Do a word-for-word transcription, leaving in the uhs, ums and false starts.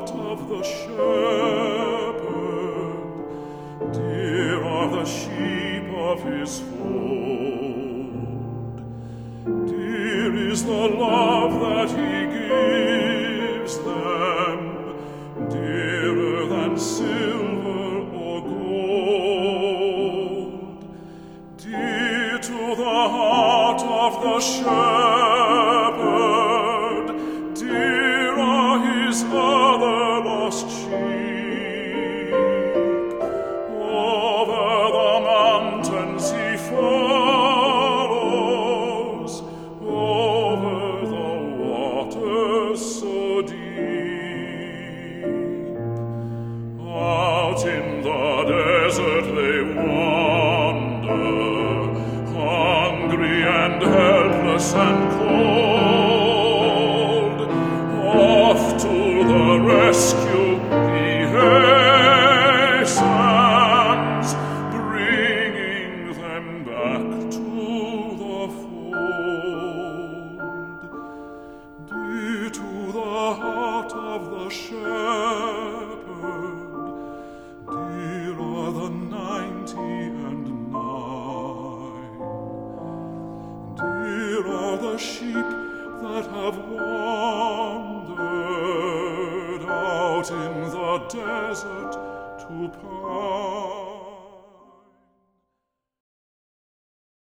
heart of the shepherd. Dear are the sheep of his fold. Dear is the love that he gives them, dearer than silver or gold. Dear to the heart of the shepherd, dear are his other lost sheep. Over the mountains he follows, over the waters so deep. Out in the desert they wander, hungry and helpless and cold. Off to the rescue he hastens, bringing them back to the fold. Dear to the heart of the shepherd, dear are the ninety and nine. Dear are the sheep that have wandered out in the desert to pine.